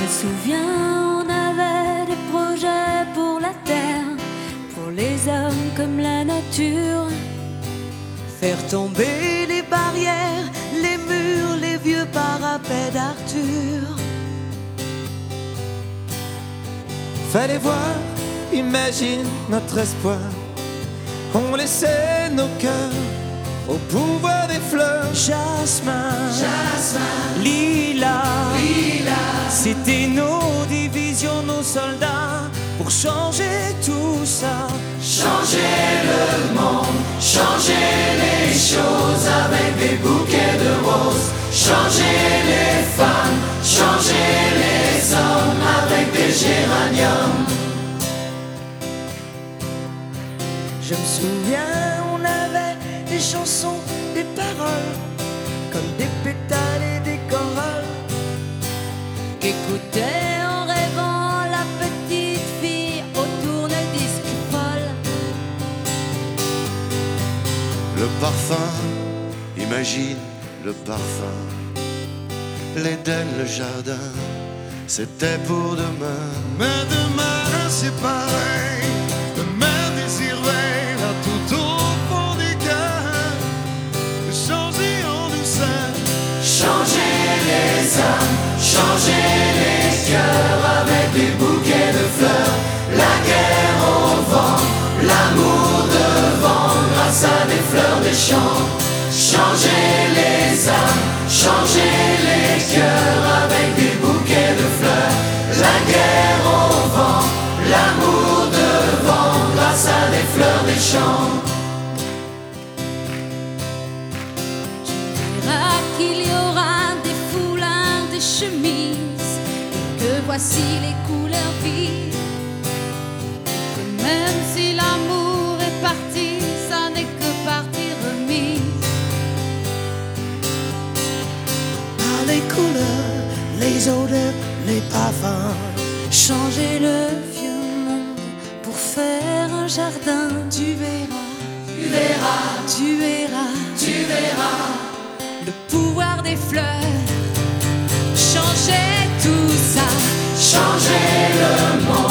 souviens, on avait des projets pour la terre, pour les hommes comme la nature. Faire tomber les barrières, les murs, les vieux parapets d'Arthur. Fallait voir, imagine notre espoir. On laissait nos cœurs au pouvoir des fleurs. Jasmin, Jasmin, lilas, lilas. C'était nos divisions, nos soldats, pour changer tout ça. Changer le monde, changer les choses avec des bouquets de roses. Changer les femmes, changer les hommes avec des géraniums. je me souviens, on avait des chansons, des paroles, comme des pétales et des corolles, Qu'écoutait en rêvant la petite fille au tourne-disque folle. Le parfum, imagine le parfum. L'Éden, le jardin, c'était pour demain. Mais demain c'est pareil, demain désir veille là tout au fond des cœurs. De changer en douceur, Changer les âmes, changer les cœurs avec des bouquets de fleurs. La guerre au vent, l'amour devant grâce à des fleurs des champs. Changer les âmes, changer les cœurs avec des bouquets de fleurs. La guerre au vent, l'amour devant grâce à des fleurs des champs. Tu verras qu'il y aura des foulards, des chemises, et que voici les couleurs vives. Que même si l'amour est parti, ça n'est que partie remise. par les couleurs, les odeurs, les parfums. Changer le vieux monde pour faire un jardin. Tu verras, Tu verras, tu verras tu verras. le pouvoir des fleurs. Changer tout ça. Changer le monde.